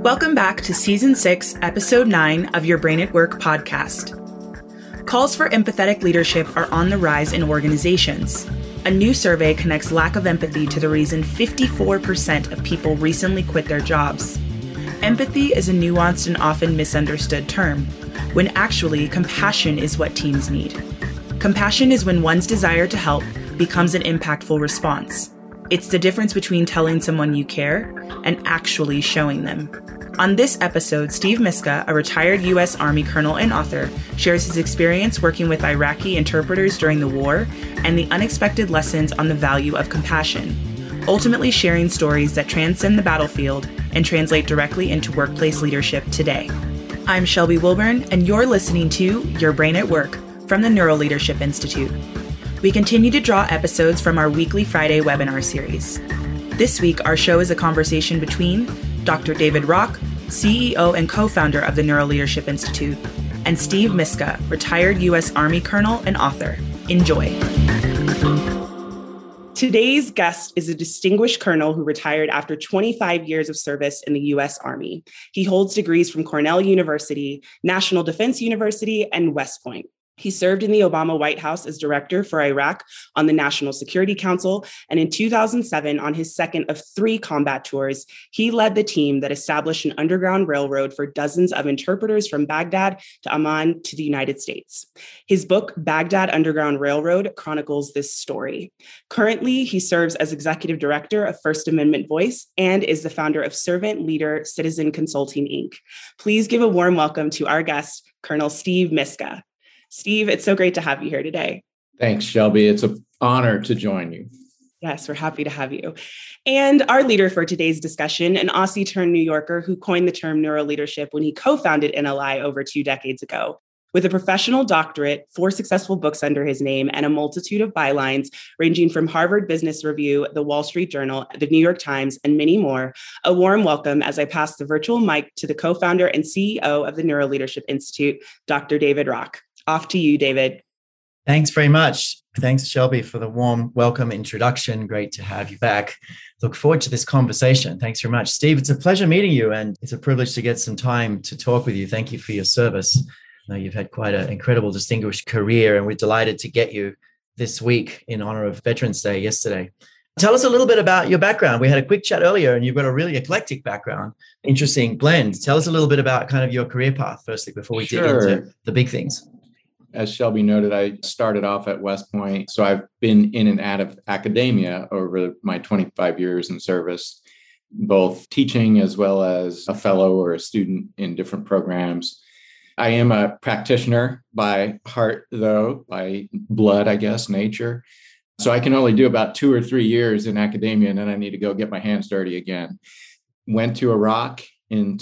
Welcome back to Season 6, Episode 9 of Your Brain at Work podcast. Calls for empathetic leadership are on the rise in organizations. A new survey connects lack of empathy to the reason 54% of people recently quit their jobs. Empathy is a nuanced and often misunderstood term, when actually compassion is what teams need. Compassion is when one's desire to help becomes an impactful response. It's the difference between telling someone you care and actually showing them. On this episode, Steve Miska, a retired U.S. Army colonel and author, shares his experience working with Iraqi interpreters during the war and the unexpected lessons on the value of compassion, ultimately sharing stories that transcend the battlefield and translate directly into workplace leadership today. I'm Shelby Wilburn, and you're listening to Your Brain at Work from the Neuroleadership Institute. We continue to draw episodes from our weekly Friday webinar series. This week, our show is a conversation between Dr. David Rock, CEO and co-founder of the Neuroleadership Institute, and Steve Miska, retired U.S. Army colonel and author. Enjoy. Today's guest is a distinguished colonel who retired after 25 years of service in the U.S. Army. He holds degrees from Cornell University, National Defense University, and West Point. He served in the Obama White House as director for Iraq on the National Security Council, and in 2007, on his second of 3 combat tours, he led the team that established an underground railroad for dozens of interpreters from Baghdad to Amman to the United States. His book, Baghdad Underground Railroad, chronicles this story. Currently, he serves as executive director of First Amendment Voice and is the founder of Servant Leader Citizen Consulting, Inc. Please give a warm welcome to our guest, Colonel Steve Miska. Steve, it's so great to have you here today. Thanks, Shelby. It's an honor to join you. Yes, we're happy to have you. And our leader for today's discussion, an Aussie turned New Yorker who coined the term neuroleadership when he co-founded NLI over 2 decades ago. With a professional doctorate, 4 successful books under his name, and a multitude of bylines ranging from Harvard Business Review, the Wall Street Journal, the New York Times, and many more, a warm welcome as I pass the virtual mic to the co-founder and CEO of the Neuroleadership Institute, Dr. David Rock. Off to you, David. Thanks very much. Thanks, Shelby, for the warm welcome introduction. Great to have you back. Look forward to this conversation. Thanks very much. Steve, it's a pleasure meeting you, and it's a privilege to get some time to talk with you. Thank you for your service. I know you've had quite an incredible, distinguished career, and we're delighted to get you this week in honor of Veterans Day yesterday. Tell us a little bit about your background. We had a quick chat earlier, and you've got a really eclectic background, interesting blend. Tell us a little bit about kind of your career path, firstly, before we dig into the big things. As Shelby noted, I started off at West Point. So I've been in and out of academia over my 25 years in service, both teaching as well as a fellow or a student in different programs. I am a practitioner by heart, though, by blood, I guess, nature. So I can only do about 2 or 3 years in academia, and then I need to go get my hands dirty again. Went to Iraq in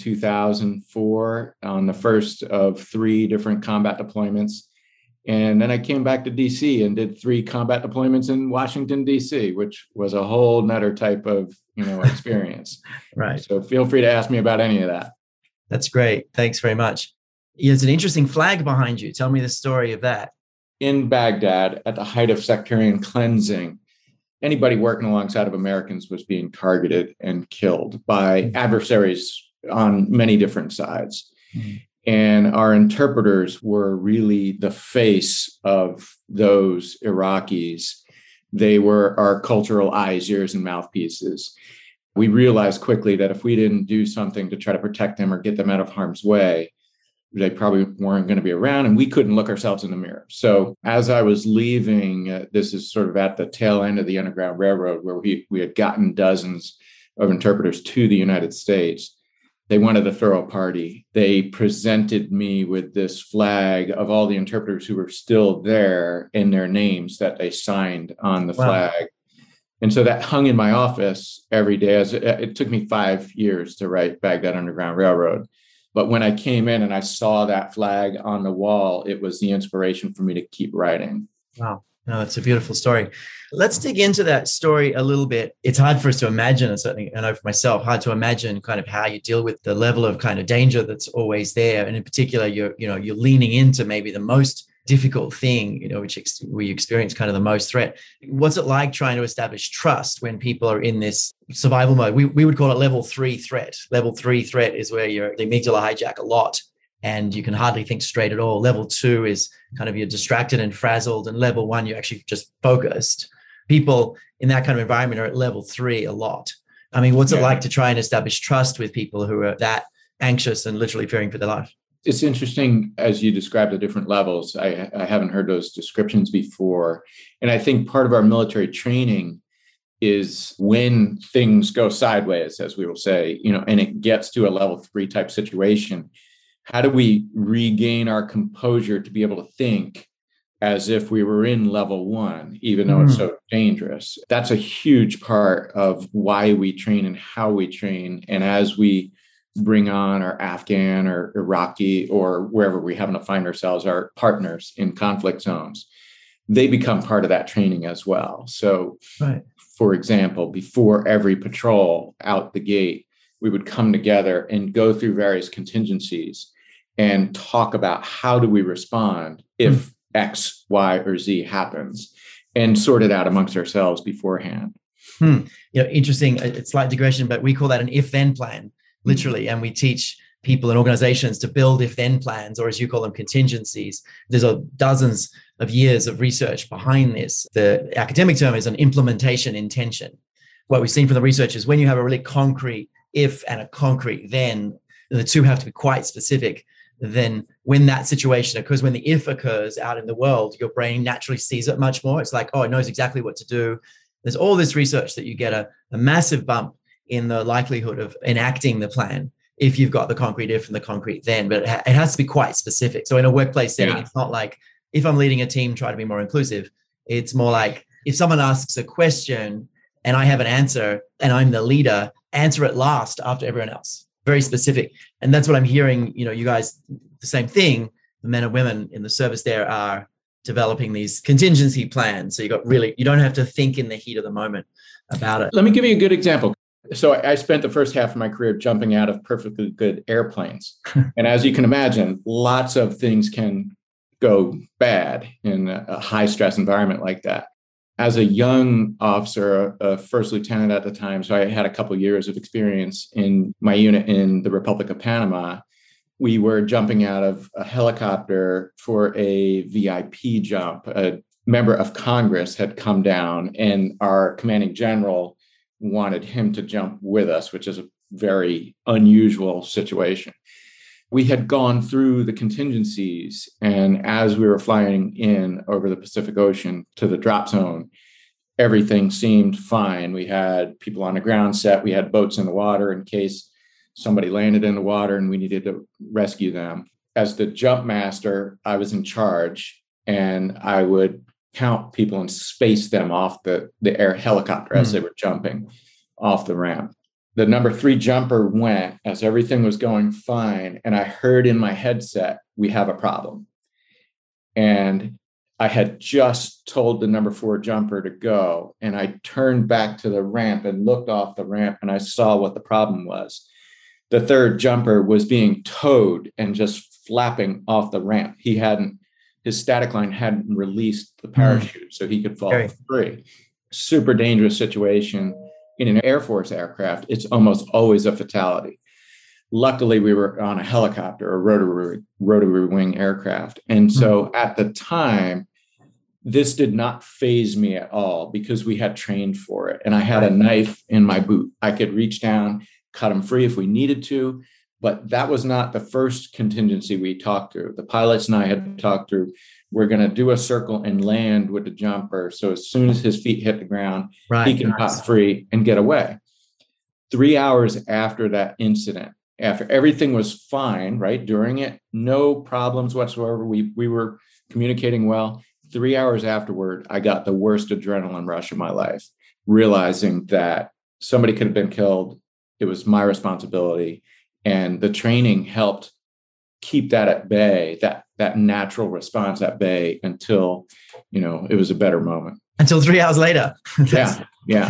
2004 on the first of 3 different combat deployments. And then I came back to DC and did 3 combat deployments in Washington, DC, which was a whole nother type of, experience. Right. So feel free to ask me about any of that. That's great. Thanks very much. There's an interesting flag behind you. Tell me the story of that. In Baghdad, at the height of sectarian cleansing, anybody working alongside of Americans was being targeted and killed by adversaries on many different sides. Mm-hmm. And our interpreters were really the face of those Iraqis. They were our cultural eyes, ears, and mouthpieces. We realized quickly that if we didn't do something to try to protect them or get them out of harm's way, they probably weren't going to be around, and we couldn't look ourselves in the mirror. So as I was leaving, this is sort of at the tail end of the Underground Railroad, where we had gotten dozens of interpreters to the United States. They wanted to throw a party. They presented me with this flag of all the interpreters who were still there and their names that they signed on the flag. And so that hung in my office every day. It took me 5 years to write Baghdad Underground Railroad. But when I came in and I saw that flag on the wall, it was the inspiration for me to keep writing. Wow. No, that's a beautiful story. Let's dig into that story a little bit. It's hard for us to imagine, and certainly I know for myself, hard to imagine kind of how you deal with the level of kind of danger that's always there. And in particular, you're leaning into maybe the most difficult thing, where you experience kind of the most threat. What's it like trying to establish trust when people are in this survival mode? We would call it level 3 threat. Level 3 threat is where the amygdala hijack a lot and you can hardly think straight at all. Level 2 is kind of you're distracted and frazzled. And level 1, you're actually just focused. People in that kind of environment are at level 3 a lot. I mean, what's it like to try and establish trust with people who are that anxious and literally fearing for their life? It's interesting as you describe the different levels. I haven't heard those descriptions before. And I think part of our military training is when things go sideways, as we will say, and it gets to a level 3 type situation, how do we regain our composure to be able to think as if we were in level 1, even though it's so dangerous? That's a huge part of why we train and how we train. And as we bring on our Afghan or Iraqi or wherever we happen to find ourselves, our partners in conflict zones, they become part of that training as well. So, for example, before every patrol out the gate, we would come together and go through various contingencies and talk about how do we respond if X, Y, or Z happens, and sort it out amongst ourselves beforehand. Interesting. It's slight digression, but we call that an if-then plan. Literally. And we teach people and organizations to build if-then plans, or as you call them, contingencies. There's dozens of years of research behind this. The academic term is an implementation intention. What we've seen from the research is when you have a really concrete if and a concrete then, the two have to be quite specific. Then when that situation occurs, when the if occurs out in the world, your brain naturally sees it much more. It's like, oh, it knows exactly what to do. There's all this research that you get a massive bump in the likelihood of enacting the plan if you've got the concrete if and the concrete then, but it has to be quite specific. So in a workplace setting, it's not like if I'm leading a team, try to be more inclusive. It's more like if someone asks a question and I have an answer and I'm the leader, answer it last after everyone else. Very specific. And that's what I'm hearing, you guys, the same thing, the men and women in the service there are developing these contingency plans. So you don't have to think in the heat of the moment about it. Let me give you a good example. So I spent the first half of my career jumping out of perfectly good airplanes. And as you can imagine, lots of things can go bad in a high stress environment like that. As a young officer, a first lieutenant at the time, so I had a couple of years of experience in my unit in the Republic of Panama. We were jumping out of a helicopter for a VIP jump. A member of Congress had come down and our commanding general wanted him to jump with us, which is a very unusual situation. We had gone through the contingencies, and as we were flying in over the Pacific Ocean to the drop zone, everything seemed fine. We had people on the ground set. We had boats in the water in case somebody landed in the water and we needed to rescue them. As the jump master, I was in charge, and I would count people and space them off the air helicopter as they were jumping off the ramp. The number 3 jumper went as everything was going fine. And I heard in my headset, we have a problem. And I had just told the number 4 jumper to go. And I turned back to the ramp and looked off the ramp, and I saw what the problem was. The 3rd jumper was being towed and just flapping off the ramp. His static line hadn't released the parachute, so he could fall free. Super dangerous situation. In an Air Force aircraft, it's almost always a fatality. Luckily, we were on a helicopter, a rotary wing aircraft. And so at the time, this did not faze me at all because we had trained for it. And I had a knife in my boot. I could reach down, cut him free if we needed to. But that was not the first contingency we talked through. The pilots and I had talked through, we're going to do a circle and land with the jumper. So as soon as his feet hit the ground, he can pop free and get away. 3 hours after that incident, after everything was fine, right? During it, no problems whatsoever. We were communicating well. 3 hours afterward, I got the worst adrenaline rush of my life, realizing that somebody could have been killed. It was my responsibility. And the training helped keep that at bay, that natural response at bay until, it was a better moment. Until 3 hours later. Yeah.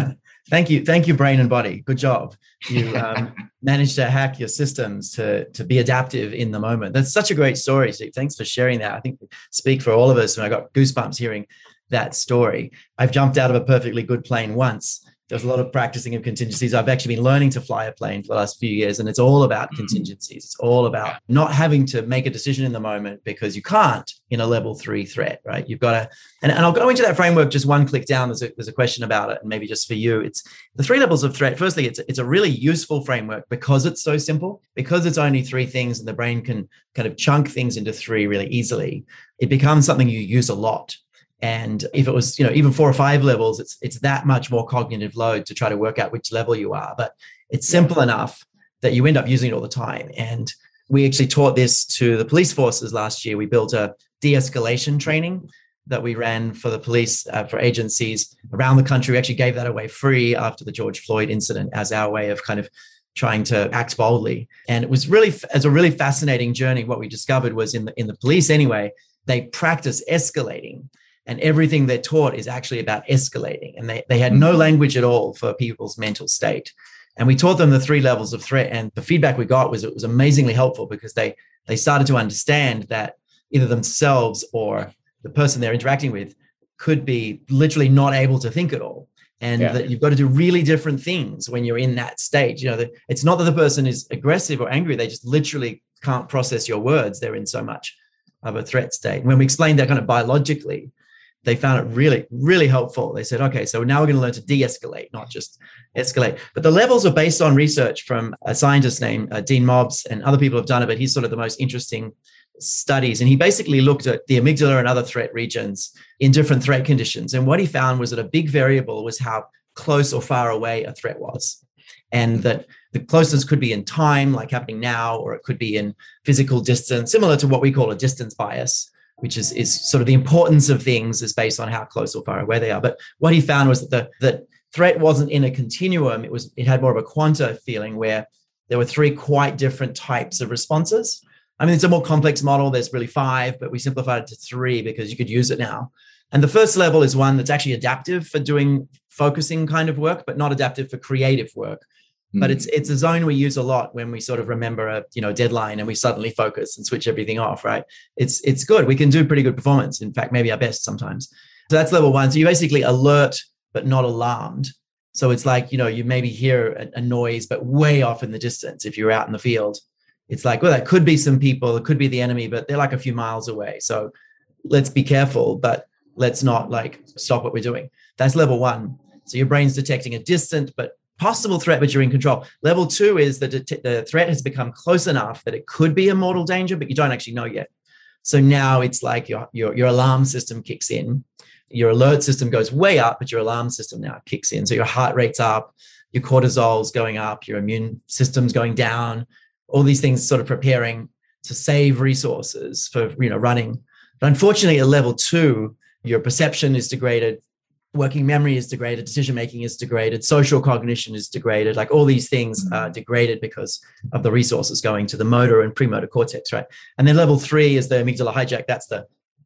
Thank you, brain and body. Good job. You managed to hack your systems to be adaptive in the moment. That's such a great story, Steve. Thanks for sharing that. I think speak for all of us, and I got goosebumps hearing that story. I've jumped out of a perfectly good plane once. There's a lot of practicing of contingencies. I've actually been learning to fly a plane for the last few years, and it's all about contingencies. It's all about not having to make a decision in the moment because you can't in a level 3 threat, right? You've got to, and I'll go into that framework just one click down. There's a question about it, and maybe just for you. It's the 3 levels of threat. Firstly, it's a really useful framework because it's so simple, because it's only 3 things and the brain can kind of chunk things into 3 really easily. It becomes something you use a lot. And if it was, even 4 or 5 levels, it's that much more cognitive load to try to work out which level you are. But it's simple enough that you end up using it all the time. And we actually taught this to the police forces last year. We built a de-escalation training that we ran for the police, for agencies around the country. We actually gave that away free after the George Floyd incident as our way of kind of trying to act boldly. And it was really, as a really fascinating journey. What we discovered was in the police anyway, they practice escalating. And everything they're taught is actually about escalating. And they had no language at all for people's mental state. And we taught them the 3 levels of threat. And the feedback we got was it was amazingly helpful because they started to understand that either themselves or the person they're interacting with could be literally not able to think at all. And that you've got to do really different things when you're in that stage. It's not that the person is aggressive or angry. They just literally can't process your words. They're in so much of a threat state. When we explained that kind of biologically, they found it really, really helpful. They said, okay, so now we're going to learn to de-escalate, not just escalate. But the levels are based on research from a scientist named Dean Mobbs, and other people have done it, but he's sort of the most interesting studies. And he basically looked at the amygdala and other threat regions in different threat conditions. And what he found was that a big variable was how close or far away a threat was. And that the closest could be in time, like happening now, or it could be in physical distance, similar to what we call a distance bias, which is sort of the importance of things is based on how close or far away they are. But what he found was that the threat wasn't in a continuum. It had more of a quanta feeling where there were 3 quite different types of responses. I mean, it's a more complex model. There's really 5, but we simplified it to 3 because you could use it now. And the first level is one that's actually adaptive for doing focusing kind of work, but not adaptive for creative work. But it's a zone we use a lot when we sort of remember a deadline and we suddenly focus and switch everything off, right? It's good. We can do pretty good performance. In fact, maybe our best sometimes. So that's level 1. So you're basically alert, but not alarmed. So it's like, you maybe hear a noise, but way off in the distance. If you're out in the field, it's like, well, that could be some people, it could be the enemy, but they're like a few miles away. So let's be careful, but let's not stop what we're doing. That's level 1. So your brain's detecting a distant, but possible threat, but you're in control. Level 2 is that the threat has become close enough that it could be a mortal danger, but you don't actually know yet. So now it's like your alarm system kicks in. Your alert system goes way up, but your alarm system now kicks in. So your heart rate's up, your cortisol's going up, your immune system's going down, all these things sort of preparing to save resources for running. But unfortunately, at level 2, your perception is degraded. Working memory is degraded, decision-making is degraded, social cognition is degraded, like all these things are degraded because of the resources going to the motor and premotor cortex, right? And then level 3 is the amygdala hijack. That's the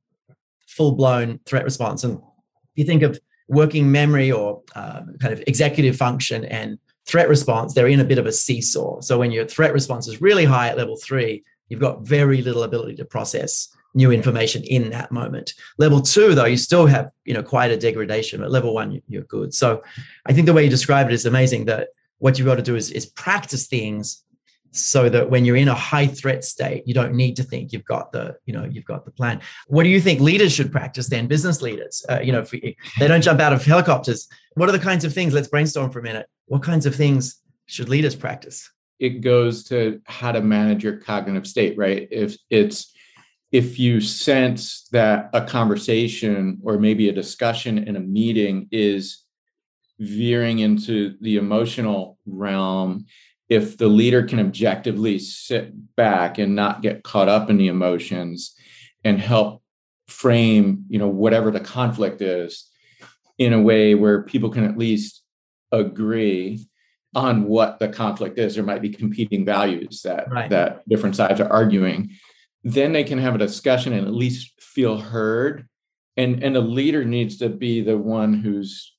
full-blown threat response. And if you think of working memory or kind of executive function and threat response, they're in a bit of a seesaw. So when your threat response is really high at level 3, you've got very little ability to process new information in that moment. Level 2, though, you still have, quite a degradation, but level 1, you're good. So I think the way you describe it is amazing, that what you've got to do is practice things so that when you're in a high threat state, you don't need to think you've got the plan. What do you think leaders should practice then? Business leaders, if they don't jump out of helicopters, what are the kinds of things? Let's brainstorm for a minute. What kinds of things should leaders practice? It goes to how to manage your cognitive state, right? If you sense that a conversation or maybe a discussion in a meeting is veering into the emotional realm, if the leader can objectively sit back and not get caught up in the emotions and help frame, whatever the conflict is in a way where people can at least agree on what the conflict is. There might be competing values that different sides are arguing. Then they can have a discussion and at least feel heard. And the leader needs to be the one who's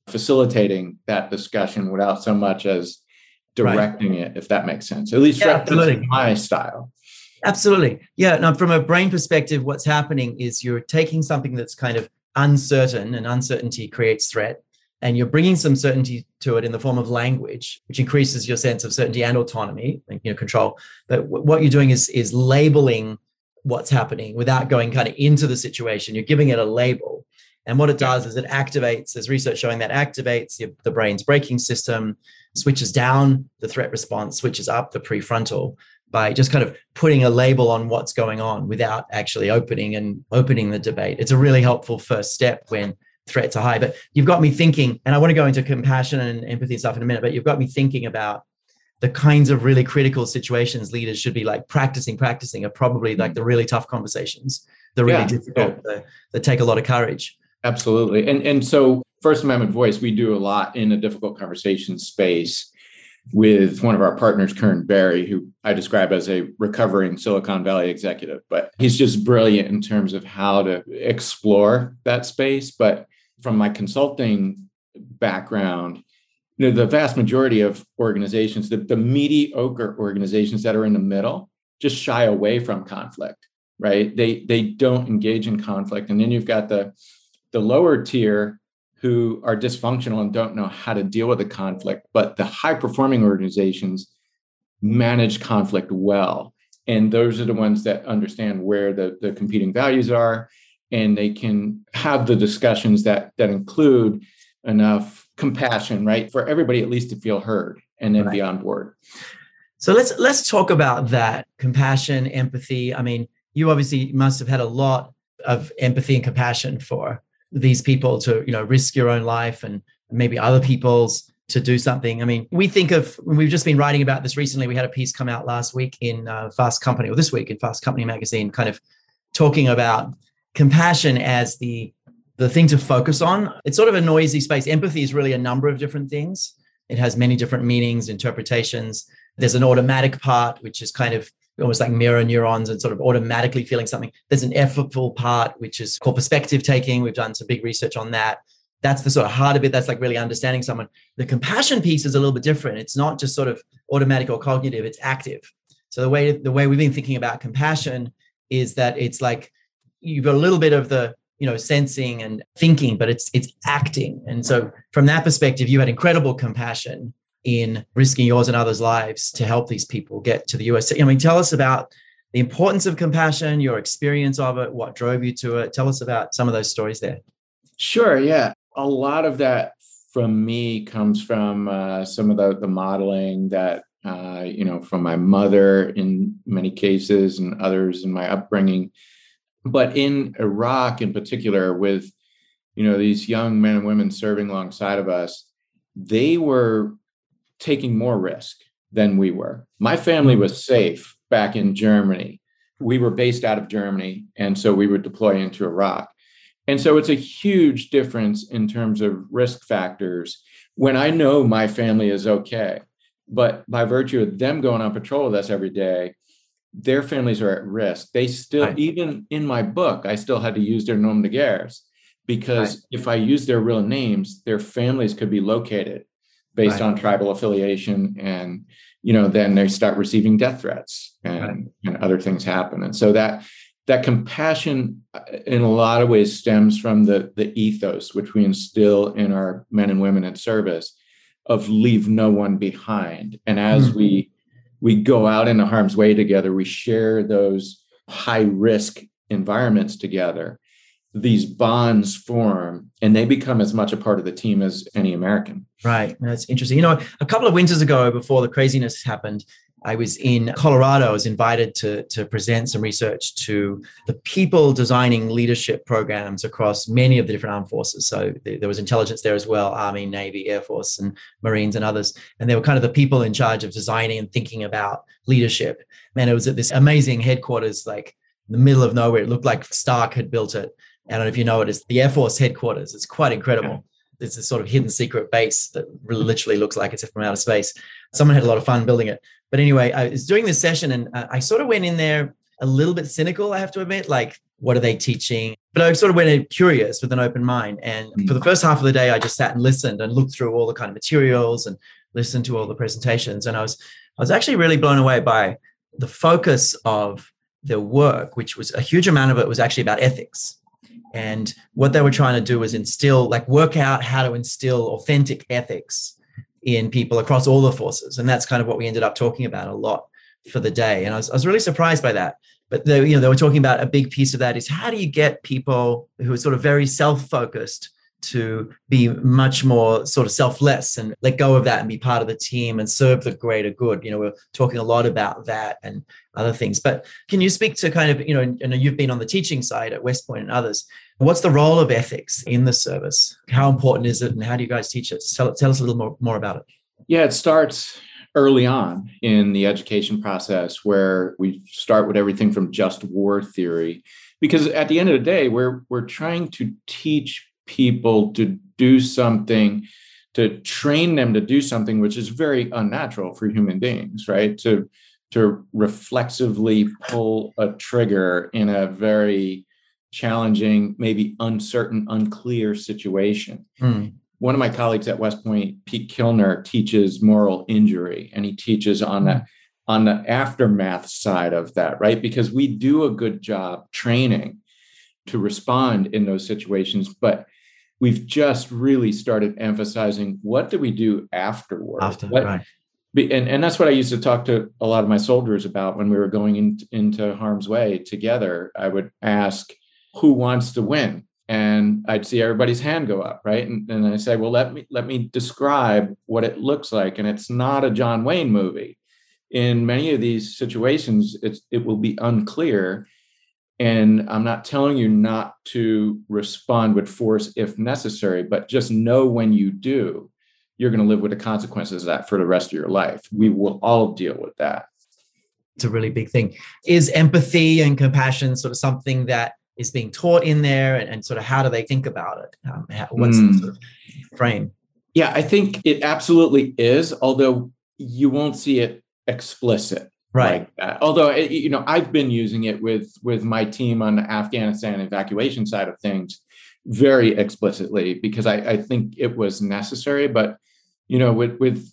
facilitating that discussion without so much as directing it, if that makes sense. At least that's my style. Absolutely. Yeah. Now, from a brain perspective, what's happening is you're taking something that's kind of uncertain, and uncertainty creates threat, and you're bringing some certainty to it in the form of language, which increases your sense of certainty and autonomy, control. But what you're doing is labeling what's happening without going kind of into the situation. You're giving it a label. And what it does is it activates, there's research showing that activates the brain's braking system, switches down the threat response, switches up the prefrontal, by just kind of putting a label on what's going on without actually opening the debate. It's a really helpful first step when threats are high. But you've got me thinking, and I want to go into compassion and empathy and stuff in a minute, but you've got me thinking about the kinds of really critical situations leaders should be like practicing are probably like the really tough conversations, the really difficult, that take a lot of courage. Absolutely. And so First Amendment Voice, we do a lot in a difficult conversation space with one of our partners, Kern Berry, who I describe as a recovering Silicon Valley executive, but he's just brilliant in terms of how to explore that space. But from my consulting background, the vast majority of organizations, the mediocre organizations that are in the middle, just shy away from conflict, right? They don't engage in conflict. And then you've got the lower tier who are dysfunctional and don't know how to deal with the conflict, but the high-performing organizations manage conflict well. And those are the ones that understand where the competing values are, and they can have the discussions that include enough compassion, right, for everybody at least to feel heard and then be on board. So let's talk about that, compassion, empathy. I mean, you obviously must have had a lot of empathy and compassion for these people to, risk your own life and maybe other people's to do something. I mean, we've just been writing about this recently. We had a piece come out last week in Fast Company, or this week in Fast Company magazine, kind of talking about compassion as the thing to focus on. It's sort of a noisy space. Empathy is really a number of different things. It has many different meanings, interpretations. There's an automatic part, which is kind of almost like mirror neurons and sort of automatically feeling something. There's an effortful part, which is called perspective taking. We've done some big research on that. That's the sort of heart of it. That's like really understanding someone. The compassion piece is a little bit different. It's not just sort of automatic or cognitive, it's active. So the way we've been thinking about compassion is that it's like you've got a little bit of the, sensing and thinking, but it's acting. And so from that perspective, you had incredible compassion in risking yours and others' lives to help these people get to the US. I mean, tell us about the importance of compassion, your experience of it, what drove you to it. Tell us about some of those stories there. Sure, yeah. A lot of that from me comes from some of the modeling that, from my mother in many cases and others in my upbringing. But in Iraq in particular, with, these young men and women serving alongside of us, they were taking more risk than we were. My family was safe back in Germany. We were based out of Germany, and so we would deploy into Iraq. And so it's a huge difference in terms of risk factors when I know my family is okay. But by virtue of them going on patrol with us every day, their families are at risk. They still, even in my book, I still had to use their nom de guerres because if I use their real names, their families could be located based on tribal affiliation. And, then they start receiving death threats and other things happen. And so that compassion in a lot of ways stems from the ethos, which we instill in our men and women in service of leave no one behind. And as we go out into harm's way together, we share those high risk environments together. These bonds form and they become as much a part of the team as any American. Right. That's interesting. A couple of winters ago, before the craziness happened, I was in Colorado. I was invited to present some research to the people designing leadership programs across many of the different armed forces. So there was intelligence there as well, Army, Navy, Air Force, and Marines and others. And they were kind of the people in charge of designing and thinking about leadership. Man, it was at this amazing headquarters, like in the middle of nowhere. It looked like Stark had built it. I don't know if you know it, it's the Air Force headquarters. It's quite incredible. Yeah. There's this sort of hidden secret base that literally looks like it's from outer space. Someone had a lot of fun building it. But anyway, I was doing this session and I sort of went in there a little bit cynical, I have to admit. Like, what are they teaching? But I sort of went in curious with an open mind. And for the first half of the day, I just sat and listened and looked through all the kind of materials and listened to all the presentations. And I was actually really blown away by the focus of their work, which was a huge amount of it was actually about ethics. And what they were trying to do was work out how to instill authentic ethics in people across all the forces. And that's kind of what we ended up talking about a lot for the day. And I was really surprised by that. But they were talking about a big piece of that is how do you get people who are sort of very self-focused to be much more sort of selfless and let go of that and be part of the team and serve the greater good. We're talking a lot about that and other things. But can you speak to kind of, and you've been on the teaching side at West Point and others. What's the role of ethics in the service? How important is it and how do you guys teach it? Tell us a little more about it. Yeah, it starts early on in the education process where we start with everything from just war theory, because at the end of the day, we're trying to teach people to do something, to train them to do something which is very unnatural for human beings, right? To reflexively pull a trigger in a very challenging, maybe uncertain, unclear situation. One of my colleagues at West Point, Pete Kilner, teaches moral injury, and he teaches on the aftermath side of that, right? Because we do a good job training to respond in those situations, but we've just really started emphasizing what do we do afterward? Right. And that's what I used to talk to a lot of my soldiers about when we were going into harm's way together. I would ask, who wants to win? And I'd see everybody's hand go up, right? And I say, well, let me describe what it looks like. And it's not a John Wayne movie. In many of these situations, it will be unclear. And I'm not telling you not to respond with force if necessary, but just know when you do, you're going to live with the consequences of that for the rest of your life. We will all deal with that. It's a really big thing. Is empathy and compassion sort of something that is being taught in there, and sort of how do they think about it? What's the sort of frame? Yeah, I think it absolutely is, although you won't see it explicit. Right. Like that. Although, I've been using it with my team on the Afghanistan evacuation side of things very explicitly because I think it was necessary. But, with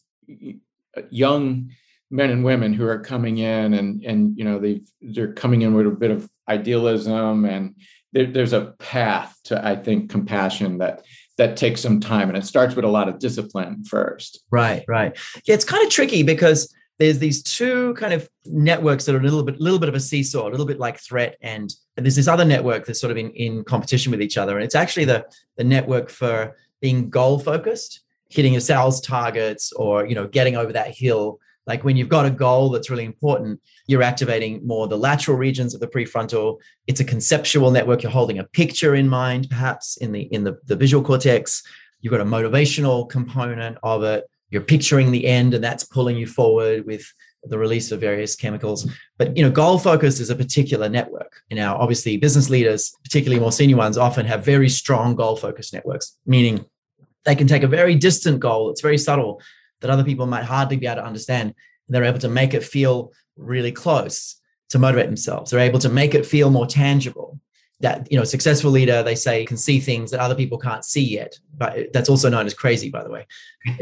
young men and women who are coming in and they're coming in with a bit of idealism, and there's a path to, I think, compassion that takes some time, and it starts with a lot of discipline first. Right. Yeah, it's kind of tricky because there's these two kind of networks that are a little bit of a seesaw, a little bit like threat, and there's this other network that's sort of in competition with each other, and it's actually the network for being goal focused, hitting your sales targets, or getting over that hill. Like when you've got a goal that's really important, you're activating more the lateral regions of the prefrontal. It's a conceptual network. You're holding a picture in mind, perhaps in the visual cortex. You've got a motivational component of it. You're picturing the end, and that's pulling you forward with the release of various chemicals. But, goal focus is a particular network. Now, obviously, business leaders, particularly more senior ones, often have very strong goal focused networks, meaning they can take a very distant goal that's very subtle that other people might hardly be able to understand. And they're able to make it feel really close to motivate themselves. They're able to make it feel more tangible. That, a successful leader, they say, can see things that other people can't see yet. But that's also known as crazy, by the way.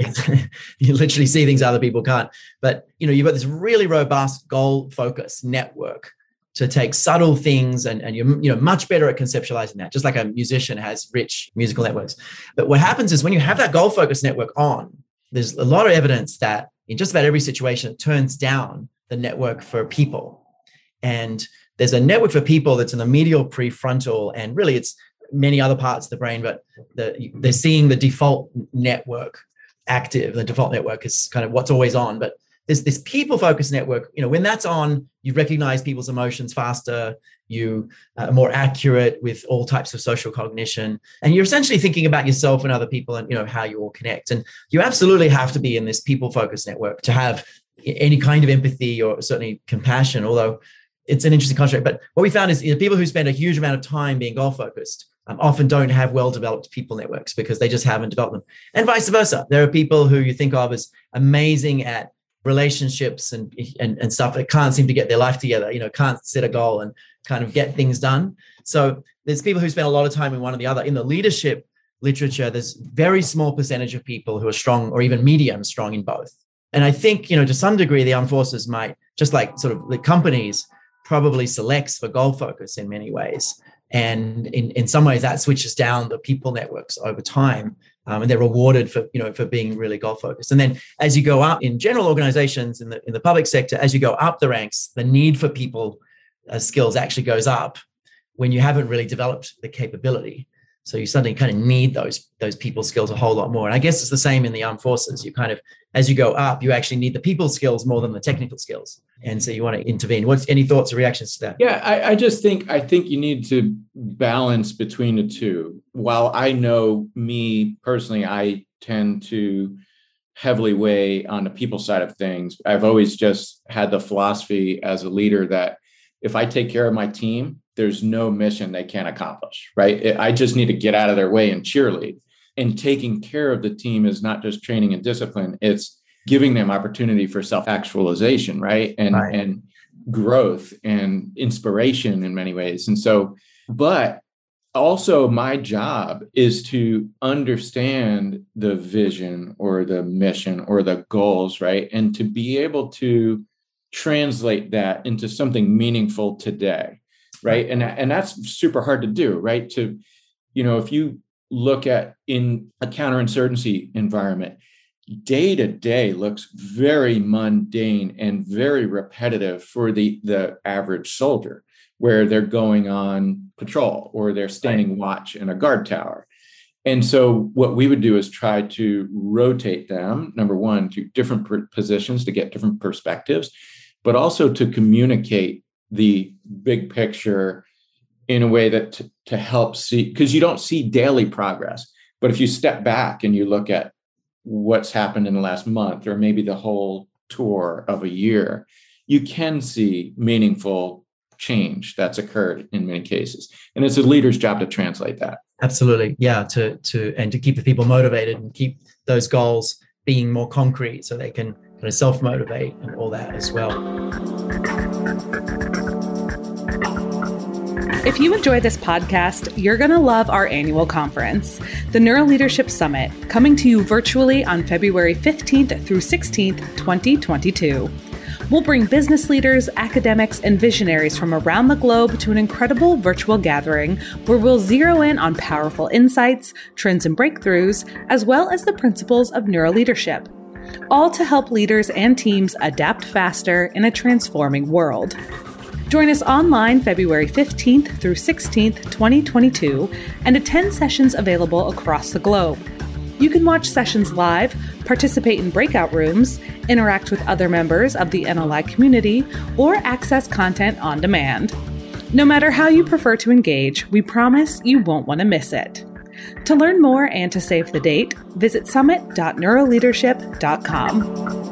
You literally see things other people can't. But, you've got this really robust goal focus network to take subtle things, and you're much better at conceptualizing that, just like a musician has rich musical networks. But what happens is when you have that goal focus network on, there's a lot of evidence that in just about every situation, it turns down the network for people. And there's a network for people that's in the medial prefrontal, and really it's many other parts of the brain, but they're seeing the default network active. The default network is kind of what's always on. But there's this people-focused network. When that's on, you recognize people's emotions faster. You are more accurate with all types of social cognition, and you're essentially thinking about yourself and other people, and how you all connect. And you absolutely have to be in this people-focused network to have any kind of empathy or certainly compassion. Although it's an interesting construct. But what we found is people who spend a huge amount of time being goal-focused often don't have well-developed people networks because they just haven't developed them, and vice versa. There are people who you think of as amazing at relationships and stuff that can't seem to get their life together, can't set a goal and kind of get things done. So there's people who spend a lot of time in one or the other. In the leadership literature, there's very small percentage of people who are strong or even medium strong in both. And I think, to some degree, the armed forces might, just like sort of the companies, probably selects for goal focus in many ways. And in some ways that switches down the people networks over time. And they're rewarded for being really goal focused. And then as you go up in general organizations in the public sector, as you go up the ranks, the need for people skills actually goes up when you haven't really developed the capability. So you suddenly kind of need those people skills a whole lot more. And I guess it's the same in the armed forces. You kind of, as you go up, you actually need the people skills more than the technical skills. And so you want to intervene. Any thoughts or reactions to that? Yeah, I think you need to balance between the two. While I know me personally, I tend to heavily weigh on the people side of things. I've always just had the philosophy as a leader that if I take care of my team, there's no mission they can't accomplish, right? I just need to get out of their way and cheerlead. And taking care of the team is not just training and discipline, it's giving them opportunity for self-actualization, right? And growth and inspiration in many ways. And so, but also my job is to understand the vision or the mission or the goals, right? And to be able to translate that into something meaningful today, right? And that's super hard to do, right? If you look at in a counterinsurgency environment, day to day looks very mundane and very repetitive for the average soldier, where they're going on patrol or they're standing watch in a guard tower. And so what we would do is try to rotate them, number one, to different positions to get different perspectives, but also to communicate the big picture in a way that to help see, because you don't see daily progress. But if you step back and you look at what's happened in the last month or maybe the whole tour of a year, you can see meaningful change that's occurred in many cases. And it's a leader's job to translate that. Absolutely. Yeah. To keep the people motivated and keep those goals being more concrete so they can kind of self-motivate and all that as well. If you enjoy this podcast, you're going to love our annual conference, the Neuroleadership Summit, coming to you virtually on February 15th through 16th, 2022. We'll bring business leaders, academics, and visionaries from around the globe to an incredible virtual gathering where we'll zero in on powerful insights, trends, and breakthroughs, as well as the principles of neuroleadership, all to help leaders and teams adapt faster in a transforming world. Join us online February 15th through 16th, 2022, and attend sessions available across the globe. You can watch sessions live, participate in breakout rooms, interact with other members of the NLI community, or access content on demand. No matter how you prefer to engage, we promise you won't want to miss it. To learn more and to save the date, visit summit.neuroleadership.com.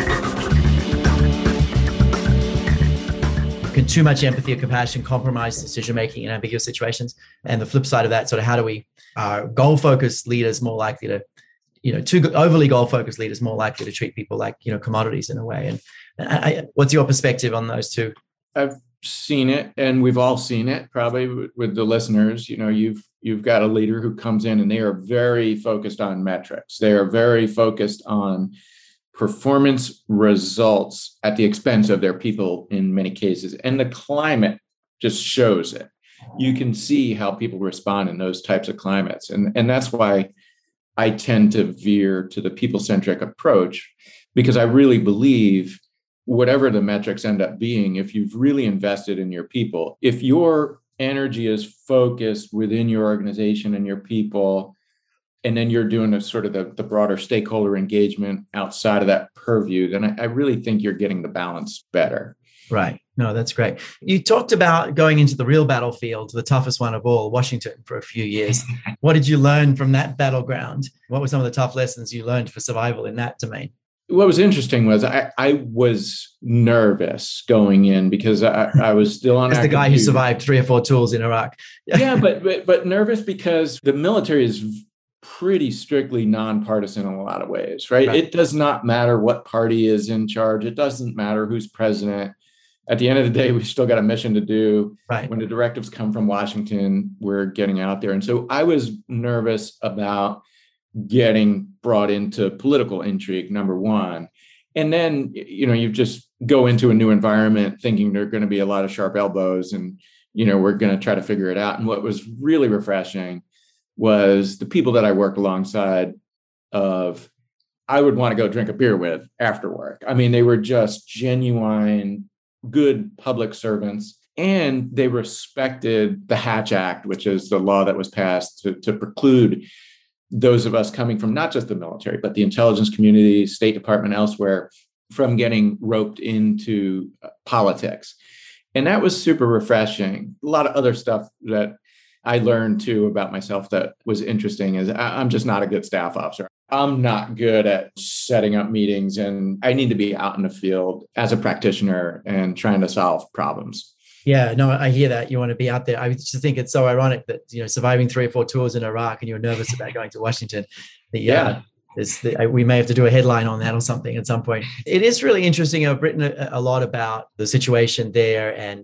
Can too much empathy or compassion compromise decision-making in ambiguous situations? And the flip side of that, sort of how do we goal-focused leaders more likely to, too overly goal-focused leaders more likely to treat people like, commodities in a way? And what's your perspective on those two? I've seen it, and we've all seen it probably with the listeners. You've got a leader who comes in and they are very focused on metrics. They are very focused on performance results at the expense of their people in many cases. And the climate just shows it. You can see how people respond in those types of climates. And that's why I tend to veer to the people-centric approach, because I really believe whatever the metrics end up being, if you've really invested in your people, if your energy is focused within your organization and your people, and then you're doing a sort of the broader stakeholder engagement outside of that purview, then I really think you're getting the balance better. Right. No, that's great. You talked about going into the real battlefield, the toughest one of all, Washington, for a few years. What did you learn from that battleground? What were some of the tough lessons you learned for survival in that domain? What was interesting was I was nervous going in because I was still on. As the guy who survived 3 or 4 tours in Iraq. Yeah, but nervous because the military is pretty strictly nonpartisan in a lot of ways, right? It does not matter what party is in charge. It doesn't matter who's president. At the end of the day, we still got a mission to do. Right. When the directives come from Washington, we're getting out there. And so I was nervous about getting brought into political intrigue, number one. And then, you just go into a new environment thinking there are going to be a lot of sharp elbows and, we're going to try to figure it out. And what was really refreshing was the people that I worked alongside of, I would want to go drink a beer with after work. I mean, they were just genuine, good public servants, and they respected the Hatch Act, which is the law that was passed to preclude those of us coming from not just the military, but the intelligence community, State Department, elsewhere, from getting roped into politics. And that was super refreshing. A lot of other stuff that I learned too about myself that was interesting is I'm just not a good staff officer. I'm not good at setting up meetings, and I need to be out in the field as a practitioner and trying to solve problems. Yeah, no, I hear that. You want to be out there. I just think it's so ironic that, surviving 3 or 4 tours in Iraq and you're nervous about going to Washington. We may have to do a headline on that or something at some point. It is really interesting. I've written a lot about the situation there, and,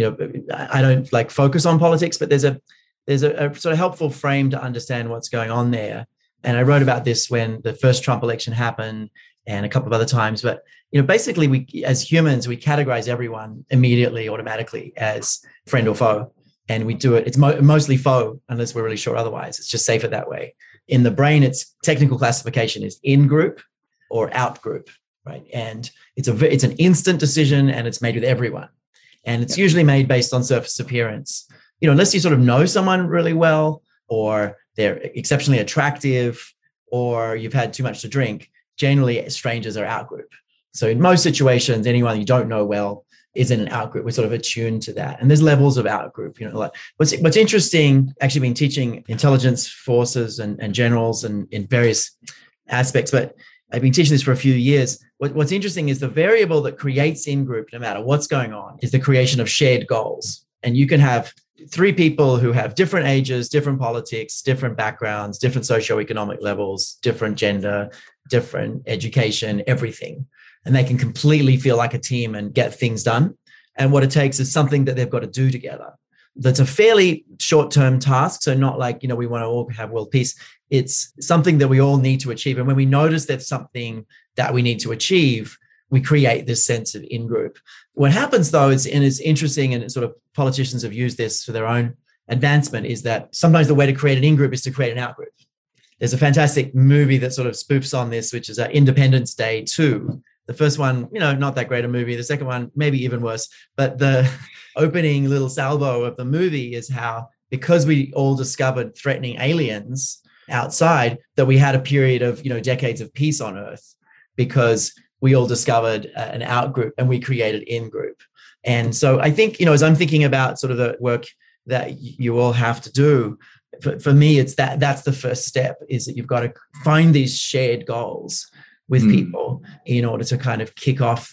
I don't focus on politics, but there's a sort of helpful frame to understand what's going on there. And I wrote about this when the first Trump election happened and a couple of other times. But, basically we, as humans, we categorize everyone immediately, automatically as friend or foe. And we do it. It's mostly foe unless we're really sure otherwise. It's just safer that way. In the brain, its technical classification is in group or out group, right? And it's an instant decision, and it's made with everyone. And it's usually made based on surface appearance. Unless you sort of know someone really well, or they're exceptionally attractive, or you've had too much to drink, generally strangers are out group. So in most situations, anyone you don't know well is in an out group. We're sort of attuned to that. And there's levels of out group. What's interesting, actually been teaching intelligence forces and generals and in various aspects, but I've been teaching this for a few years. What's interesting is the variable that creates in-group, no matter what's going on, is the creation of shared goals. And you can have 3 people who have different ages, different politics, different backgrounds, different socioeconomic levels, different gender, different education, everything. And they can completely feel like a team and get things done. And what it takes is something that they've got to do together. That's a fairly short-term task. So not like, we want to all have world peace. It's something that we all need to achieve. And when we notice there's something that we need to achieve, we create this sense of in-group. What happens though is, and it's interesting, and sort of politicians have used this for their own advancement, is that sometimes the way to create an in-group is to create an out-group. There's a fantastic movie that sort of spoofs on this, which is Independence Day 2. The first one, not that great a movie. The second one, maybe even worse. But the opening little salvo of the movie is how, because we all discovered threatening aliens outside, that we had a period of, decades of peace on Earth, because we all discovered an out group and we created in group. And so I think, as I'm thinking about sort of the work that you all have to do, for me, it's that's the first step, is that you've got to find these shared goals with people in order to kind of kick off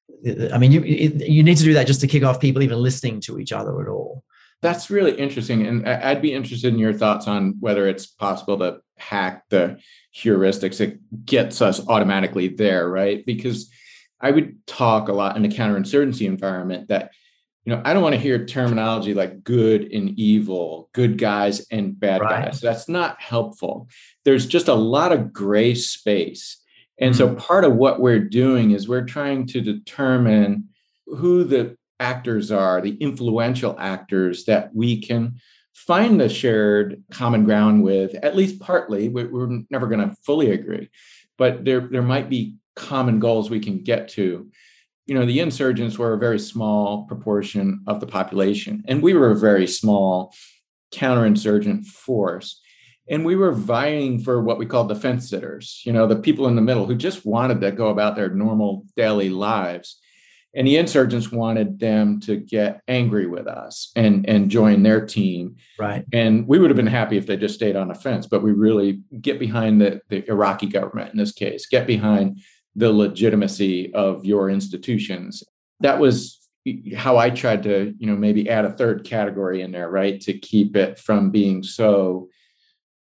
you need to do that just to kick off people even listening to each other at all. That's really interesting. And I'd be interested in your thoughts on whether it's possible to hack the heuristics that gets us automatically there, right? Because I would talk a lot in the counterinsurgency environment that, I don't want to hear terminology like good and evil, good guys and bad guys. That's not helpful. There's just a lot of gray space. And so part of what we're doing is we're trying to determine who the actors are, the influential actors that we can find the shared common ground with, at least partly. We're never going to fully agree, but there might be common goals we can get to. The insurgents were a very small proportion of the population, and we were a very small counterinsurgent force. And we were vying for what we call the fence sitters, the people in the middle who just wanted to go about their normal daily lives. And the insurgents wanted them to get angry with us and join their team. Right. And we would have been happy if they just stayed on the fence, but we really get behind the Iraqi government in this case, get behind the legitimacy of your institutions. That was how I tried to, maybe add a third category in there, right? To keep it from being so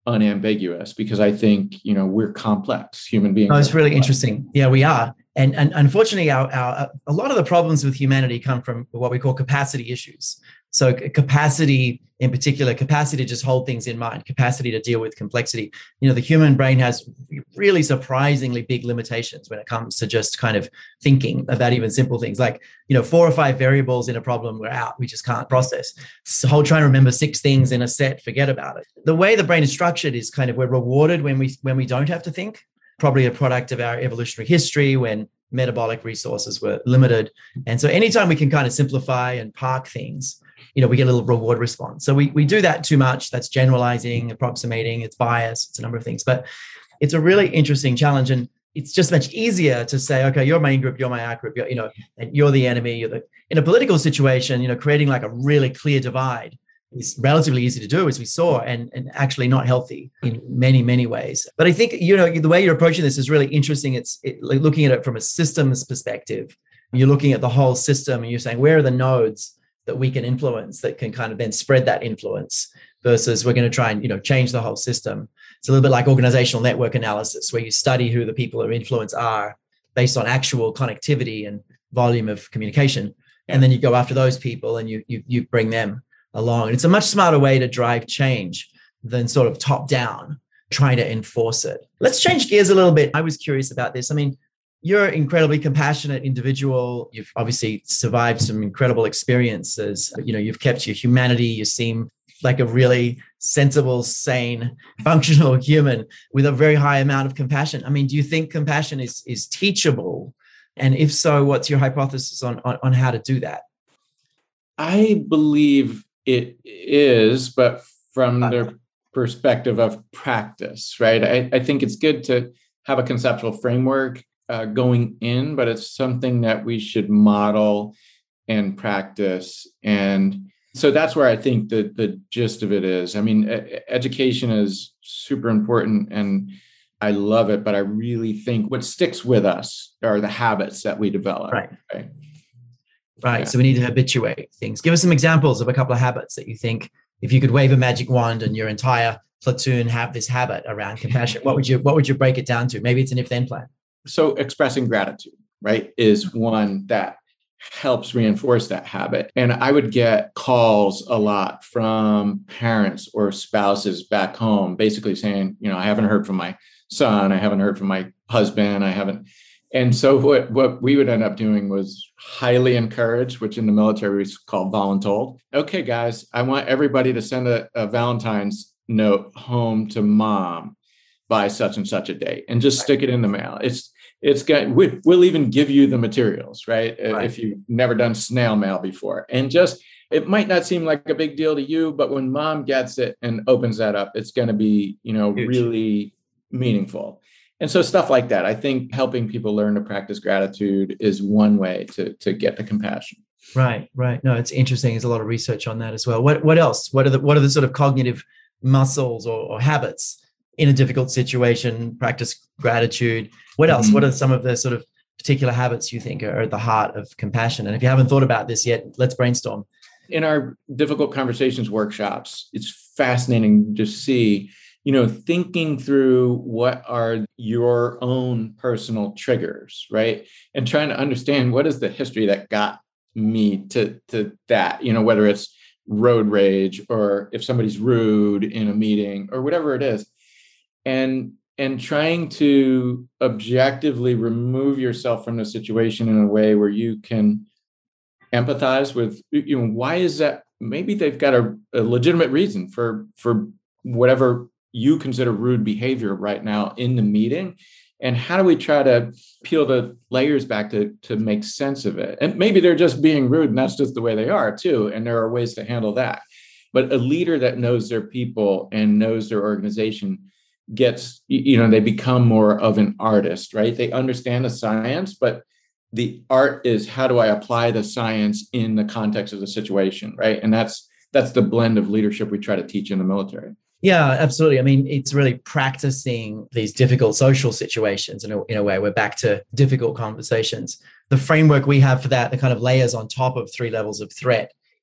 unambiguous, because I think, we're complex human beings. No, it's really interesting. Yeah, we are. And unfortunately, a lot of the problems with humanity come from what we call capacity issues. So capacity, in particular, capacity to just hold things in mind, capacity to deal with complexity. The human brain has really surprisingly big limitations when it comes to just kind of thinking about even simple things like, 4 or 5 variables in a problem, we're out. We just can't process. So trying to remember 6 things in a set, forget about it. The way the brain is structured is kind of we're rewarded when we don't have to think, probably a product of our evolutionary history when metabolic resources were limited. And so anytime we can kind of simplify and park things, we get a little reward response. So we do that too much. That's generalizing, approximating, it's bias, it's a number of things. But it's a really interesting challenge. And it's just much easier to say, okay, you're my in-group, you're my out-group, and you're the enemy. In a political situation, creating like a really clear divide is relatively easy to do, as we saw, and actually not healthy in many, many ways. But I think, the way you're approaching this is really interesting. It's looking at it from a systems perspective. You're looking at the whole system and you're saying, where are the nodes that we can influence that can kind of then spread that influence versus we're going to try and, change the whole system. It's a little bit like organizational network analysis, where you study who the people of influence are based on actual connectivity and volume of communication. And then you go after those people and you bring them along. And it's a much smarter way to drive change than sort of top down, trying to enforce it. Let's change gears a little bit. I was curious about this. I mean, you're an incredibly compassionate individual. You've obviously survived some incredible experiences. You've kept your humanity. You seem like a really sensible, sane, functional human with a very high amount of compassion. I mean, do you think compassion is teachable? And if so, what's your hypothesis on how to do that? I believe it is, but from the perspective of practice, right? I think it's good to have a conceptual framework going in, but it's something that we should model and practice. And so that's where I think the gist of it is. I mean, education is super important and I love it, but I really think what sticks with us are the habits that we develop. Right. Yeah. So we need to habituate things. Give us some examples of a couple of habits that you think, if you could wave a magic wand and your entire platoon have this habit around compassion, what would you break it down to? Maybe it's an if-then plan. So expressing gratitude, right, is one that helps reinforce that habit. And I would get calls a lot from parents or spouses back home, basically saying, I haven't heard from my son, I haven't heard from my husband, I haven't. And so what we would end up doing was highly encourage, which in the military we call voluntold. Okay, guys, I want everybody to send a Valentine's note home to mom by such and such a date and just stick it in the mail. We'll even give you the materials, right? If you've never done snail mail before. And it might not seem like a big deal to you, but when mom gets it and opens that up, it's going to be, really meaningful. And so stuff like that, I think helping people learn to practice gratitude is one way to get the compassion. Right. No, it's interesting. There's a lot of research on that as well. What else? What are the sort of cognitive muscles or habits in a difficult situation? Practice gratitude. What else? What are some of the sort of particular habits you think are at the heart of compassion? And if you haven't thought about this yet, let's brainstorm. In our difficult conversations workshops, it's fascinating to see, thinking through what are your own personal triggers, right? And trying to understand what is the history that got me to that, whether it's road rage or if somebody's rude in a meeting or whatever it is. And trying to objectively remove yourself from the situation in a way where you can empathize with, why is that? Maybe they've got a legitimate reason for whatever you consider rude behavior right now in the meeting. And how do we try to peel the layers back to make sense of it? And maybe they're just being rude and that's just the way they are too. And there are ways to handle that. But a leader that knows their people and knows their organization gets, they become more of an artist, right? They understand the science, but the art is how do I apply the science in the context of the situation, right? And that's the blend of leadership we try to teach in the military. Yeah, absolutely. I mean, it's really practicing these difficult social situations in a way. We're back to difficult conversations. The framework we have for that, the kind of layers on top of 3 levels of threat,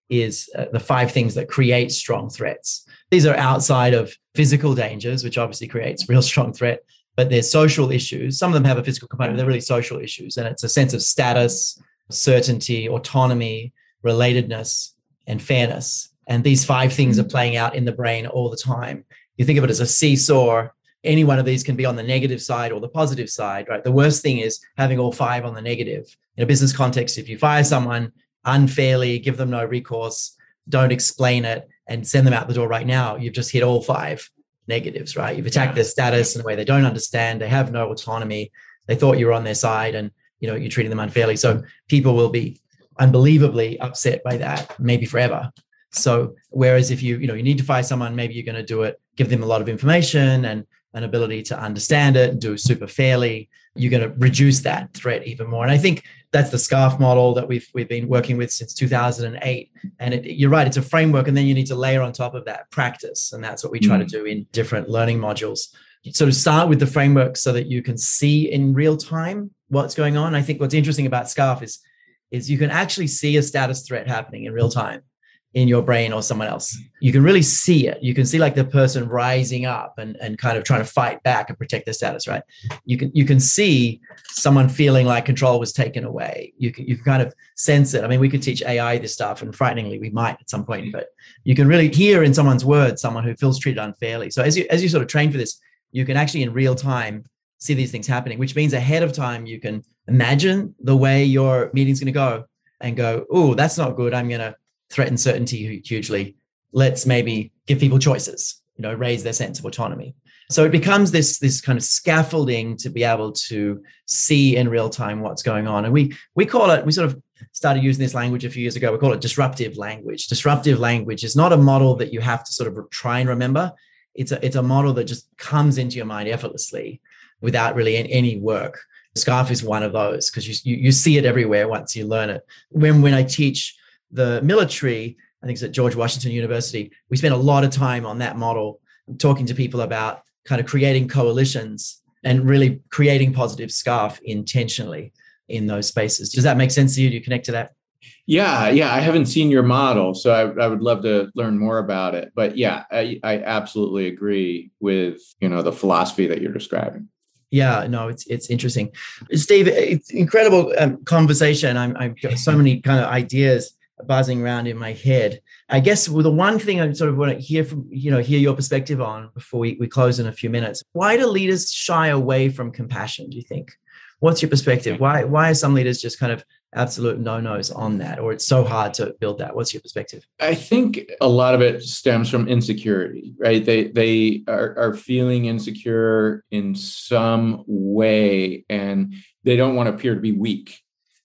is the 5 things that create strong threats. These are outside of physical dangers, which obviously creates real strong threat, but there's social issues. Some of them have a physical component, but they're really social issues. And it's a sense of status, certainty, autonomy, relatedness, and fairness. And these 5 things are playing out in the brain all the time. You think of it as a seesaw. Any one of these can be on the negative side or the positive side, right? The worst thing is having all 5 on the negative. In a business context, if you fire someone unfairly, give them no recourse, don't explain it, and send them out the door right now, you've just hit all 5 negatives, right? You've attacked their status in a way they don't understand. They have no autonomy. They thought you were on their side, and you're treating them unfairly. So people will be unbelievably upset by that, maybe forever. So whereas if you need to fire someone, maybe you're going to do it, give them a lot of information and an ability to understand it and do it super fairly, you're going to reduce that threat even more. And I think that's the SCARF model that we've been working with since 2008. And you're right, it's a framework, and then you need to layer on top of that practice. And that's what we try to do in different learning modules. So to start with the framework so that you can see in real time what's going on. I think what's interesting about SCARF is you can actually see a status threat happening in real time in your brain or someone else. You can really see it. You can see like the person rising up and kind of trying to fight back and protect their status, right? You can see someone feeling like control was taken away. You can kind of sense it. I mean, we could teach AI this stuff, and frighteningly we might at some point, but you can really hear in someone's words someone who feels treated unfairly. So as you sort of train for this, you can actually in real time see these things happening, which means ahead of time you can imagine the way your meeting's going to go and go, oh, that's not good. I'm going to threaten certainty hugely. Let's maybe give people choices, raise their sense of autonomy. So it becomes this kind of scaffolding to be able to see in real time what's going on. And we call it, we sort of started using this language a few years ago. We call it disruptive language. Disruptive language is not a model that you have to sort of try and remember. It's a model that just comes into your mind effortlessly without really any work. SCARF is one of those because you see it everywhere once you learn it. When I teach the military, I think it's at George Washington University, we spent a lot of time on that model, talking to people about kind of creating coalitions and really creating positive SCARF intentionally in those spaces. Does that make sense to you? Do you connect to that? Yeah. I haven't seen your model, so I would love to learn more about it. But yeah, I absolutely agree with, the philosophy that you're describing. Yeah, no, it's interesting. Steve, it's incredible conversation. I've got so many kind of ideas buzzing around in my head. I guess the one thing I sort of want to hear your perspective on before we close in a few minutes. Why do leaders shy away from compassion, do you think? What's your perspective? Why are some leaders just kind of absolute no-nos on that, or it's so hard to build that? What's your perspective? I think a lot of it stems from insecurity, right? They are feeling insecure in some way, and they don't want to appear to be weak.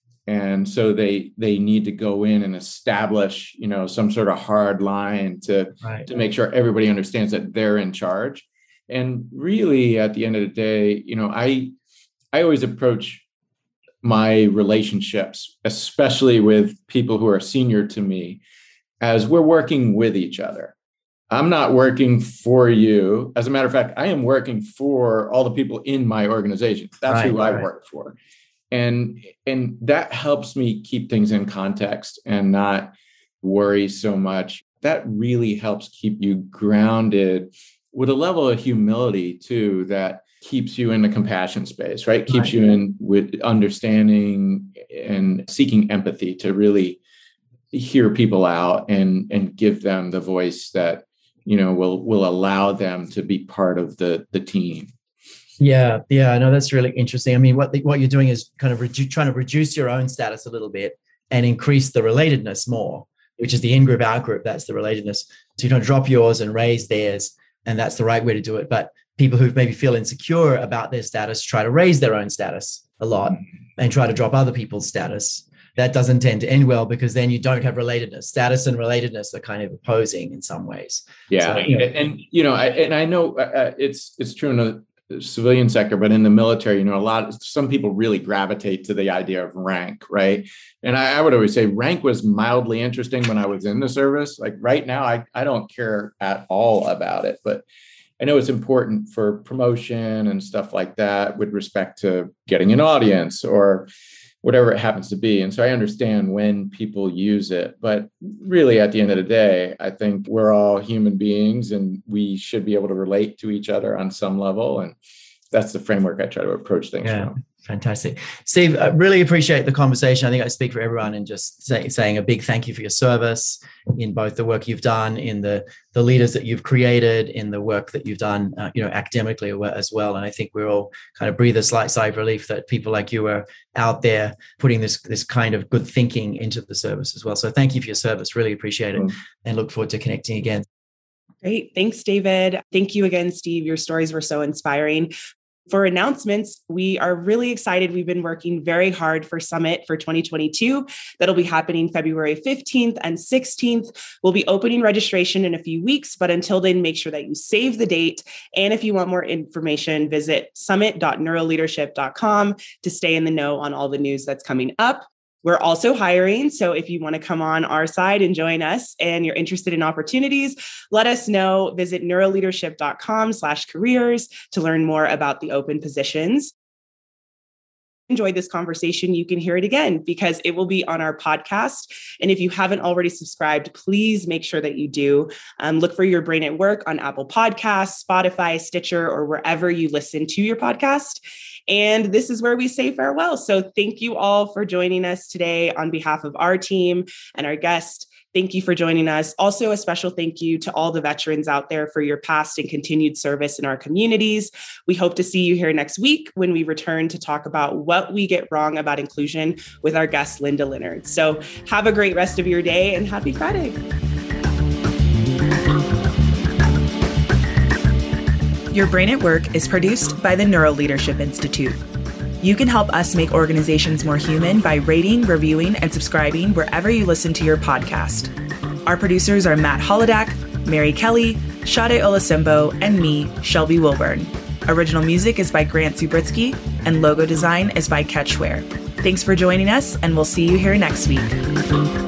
And so they need to go in and establish, some sort of hard line to make sure everybody understands that they're in charge. And really, at the end of the day, I always approach my relationships, especially with people who are senior to me, as we're working with each other. I'm not working for you. As a matter of fact, I am working for all the people in my organization. That's who I work for. And that helps me keep things in context and not worry so much. That really helps keep you grounded with a level of humility too, that keeps you in the compassion space, right? Keeps you in with understanding and seeking empathy to really hear people out and give them the voice that, will allow them to be part of the team. Yeah, no, that's really interesting. I mean, what you're doing is kind of trying to reduce your own status a little bit and increase the relatedness more, which is the in-group, out-group. That's the relatedness. So you don't drop yours and raise theirs, and that's the right way to do it. But people who maybe feel insecure about their status try to raise their own status a lot and try to drop other people's status. That doesn't tend to end well because then you don't have relatedness. Status and relatedness are kind of opposing in some ways. Yeah, so, I know it's true in the civilian sector, but in the military, some people really gravitate to the idea of rank, right? And I would always say rank was mildly interesting when I was in the service. Like right now, I don't care at all about it, but I know it's important for promotion and stuff like that with respect to getting an audience or whatever it happens to be. And so I understand when people use it, but really at the end of the day, I think we're all human beings and we should be able to relate to each other on some level. And that's the framework I try to approach things from. Fantastic. Steve, I really appreciate the conversation. I think I speak for everyone in just saying a big thank you for your service in both the work you've done, in the leaders that you've created, in the work that you've done, academically as well. And I think we're all kind of breathe a slight sigh of relief that people like you are out there putting this kind of good thinking into the service as well. So thank you for your service. Really appreciate it, and look forward to connecting again. Great. Thanks, David. Thank you again, Steve. Your stories were so inspiring. For announcements, we are really excited. We've been working very hard for Summit for 2022. That'll be happening February 15th and 16th. We'll be opening registration in a few weeks, but until then, make sure that you save the date. And if you want more information, visit summit.neuroleadership.com to stay in the know on all the news that's coming up. We're also hiring. So if you want to come on our side and join us and you're interested in opportunities, let us know. Visit neuroleadership.com/careers to learn more about the open positions. Enjoyed this conversation, you can hear it again because it will be on our podcast. And if you haven't already subscribed, please make sure that you do. Look for Your Brain at Work on Apple Podcasts, Spotify, Stitcher, or wherever you listen to your podcast. And this is where we say farewell. So thank you all for joining us today on behalf of our team and our guest. Thank you for joining us. Also, a special thank you to all the veterans out there for your past and continued service in our communities. We hope to see you here next week when we return to talk about what we get wrong about inclusion with our guest, Linda Leonard. So have a great rest of your day and happy Friday. Your Brain at Work is produced by the Neuroleadership Institute. You can help us make organizations more human by rating, reviewing, and subscribing wherever you listen to your podcast. Our producers are Matt Holodak, Mary Kelly, Sade Olasembo, and me, Shelby Wilburn. Original music is by Grant Subritsky, and logo design is by Ketchware. Thanks for joining us, and we'll see you here next week.